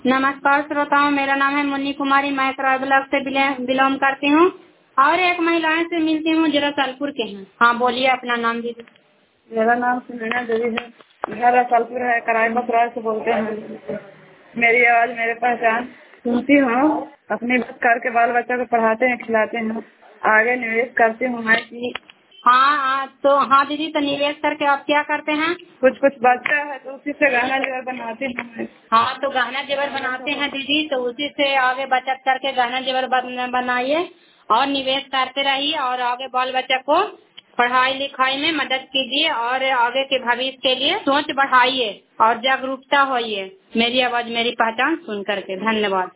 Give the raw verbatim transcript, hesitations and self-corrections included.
नमस्कार श्रोताओं, मेरा नाम है मुन्नी कुमारी। मैं कराय ब्लॉक से बिलोंग करती हूँ और एक महिलाएं से मिलती हूँ जो रसलपुर के हैं। हाँ बोलिए अपना नाम दीजिए। मेरा नाम सुनैना देवी है। घर रसलपुर है। कराय बसराय से बोलते हैं। मेरी आवाज मेरे पहचान सुनती हूँ। अपनी बात करके बाल बच्चों को पढ़ाते हैं, खिलाते हैं। आगे निवेश करती हूँ मैं कि हाँ हाँ तो हाँ दीदी, तो निवेश करके आप क्या करते हैं? कुछ कुछ बचता है तो उसी से गहना जेवर बनाते हैं। हाँ तो गहना जेवर बनाते हैं दीदी, तो उसी से आगे बचत करके गहना जेवर बन- बनाइए और निवेश करते रहिए और आगे बाल बच्चा को पढ़ाई लिखाई में मदद कीजिए और आगे के भविष्य के लिए सोच बढ़ाइए और जागरूकता होइए। मेरी आवाज मेरी पहचान सुन करके धन्यवाद।